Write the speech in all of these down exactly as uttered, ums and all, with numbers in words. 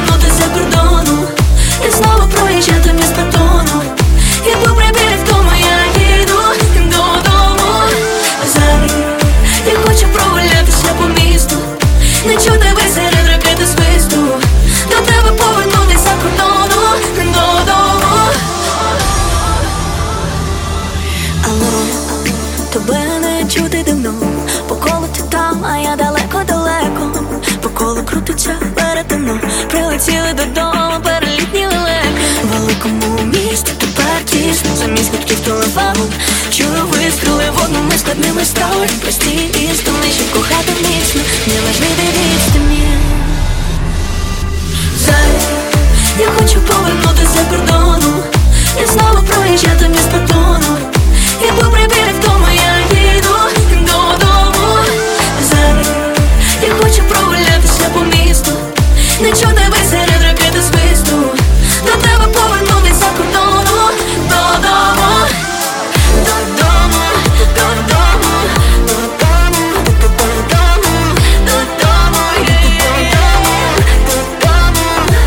повернути за кордону і знову проїжджати міст бетону. І попри біль вдома я їду додому. Зараз я хочу прогулятися по місту, не чути ви серед ракети свисту. До тебе повернутися за кордону додому. Алло, тебе не чути давно, по колу ти там, а я далеко-далеко. По колу крутиться перетину, прилетіли додому, перелітніли легко. В великому місті тепер тісно, замість гудків телефону чую вистріли в одному складними стали. Прості істини, щоб кохати міцно, не важливі відстані. Зараз я хочу повернути за кордону і знову проїжджати міст бетону. І попри біль вдома я їду додому. Зараз я хочу прогулятися по місту, не чути ви серед ракети свисту. До тебе повернутись за кордону додому. Додому, додому, додому, додому, додому, додому, додому,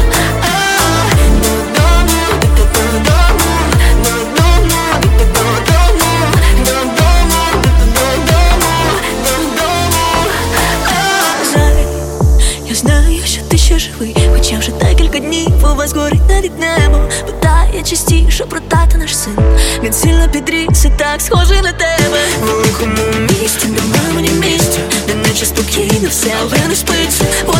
я знаю, що ти ще живий, хоча вже декілька днів у вас горить навіть небо. Питає частіше про тата наш син, він сильно підріс і так схожий на тебе. В великому місті немає мені місця, де наче спокійно все, але не спиться.